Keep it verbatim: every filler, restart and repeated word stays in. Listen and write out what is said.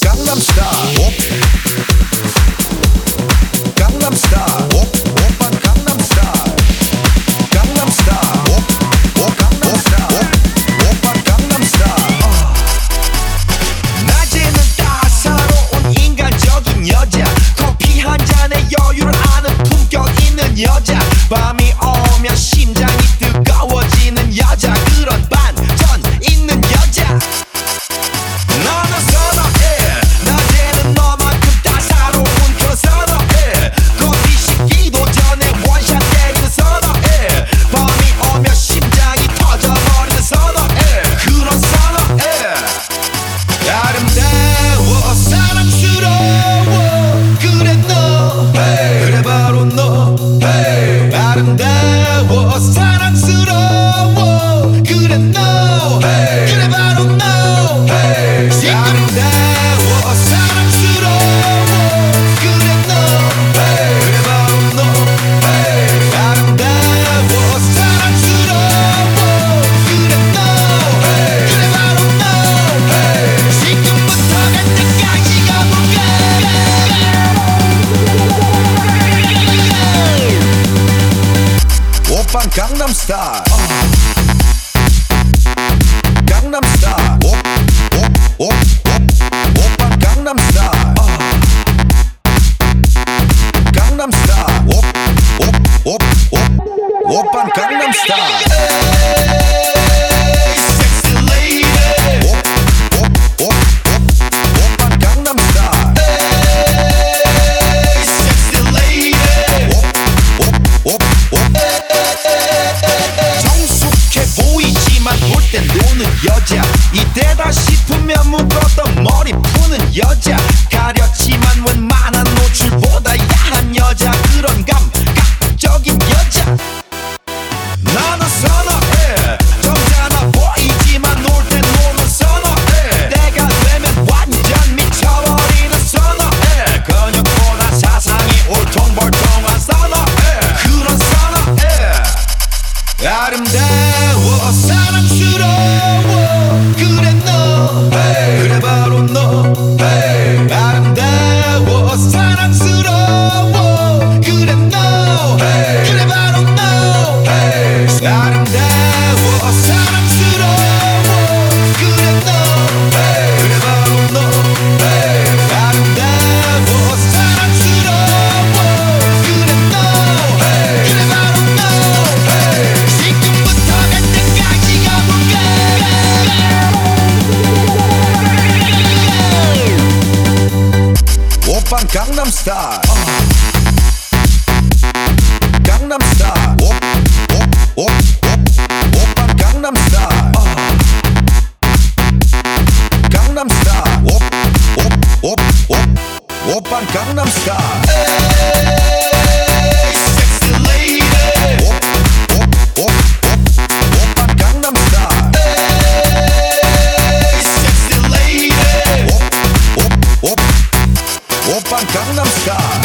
Gangnam Style. Op. Gangnam Style. Op. Oppan Gangnam Style. Gangnam Style. Op. Op. Gangnam Style. Op. Oppan Gangnam Style. 낮에는 따사로운 인간적인 여자, 커피 한 잔에 여유를 아는 품격 있는 여자, 밤이 오면 심장이 뜨거워지는 여자, 그런 반전 있는 여자. 너는 선호해. 낮에는 너만큼 따사로운 그 선호해. 커피 식기도 전에 원샷 때리는 선호해. 밤이 오면 심장이 터져버리는 선호해. 그런 선호해. 아름다워 사랑스러워 그래 너 hey. 그래 바로 너 hey. 아름다워 사랑스러워 그래 너 hey. 그래 바로 너 hey. 아름다워 사랑스러워 그래 너 hey. 그래 바로 너 hey. 아름다워 사랑스러워 그래 너 hey. 그래 바로 너 hey. 지금부터 갈 때까지 가볼까. 오빤 강남 스타일. 강남 스타일. 옵옵옵옵 오빤 강남 스타일. 강남 스타일. 옵옵옵옵 오빤 강남 스타일. 에이 섹시 레이디. 옵옵옵옵 오빤 강남 스타일. 에이 섹시 레이디. 옵옵옵옵 정숙해 보이지만 놀 땐 노는 여자, 이때다 싶으면 묶었던 머리 푸는 여자, 가렸지만 웬만한 노출보다 야한 여자, 그런 감각적인 여자. 나는 선호해. 점잖아 보이지만 놀 땐 노는 선호해. 때가 되면 완전 미쳐버리는 선호해. 근육보다 사상이 울퉁불퉁한 선호해. 그런 선호해. 아름다워 사랑스러워 그래 너 hey. 그래 바로 너 hey. 아름다워 사랑스러워 그래 너 hey. 그래 바로 너 hey. 아름다워 사랑스러워 그래 너 hey. 그래 바로 너 hey. 아름다워 사랑스러워 그래 너 hey. 그래 바로 너 hey. 지금부터 갈 때까지 가볼까. 오빤 강남 스타일. 강남 스타일. 옵옵옵옵 오빤 강남 스타일. 강남 스타일. 옵옵옵옵 오빤 강남 스타일. 에이 섹시 레이디. 옵옵옵옵 오빤 강남 스타일. 에이 섹시 레이디. 옵옵옵 오빤 강남 스타일.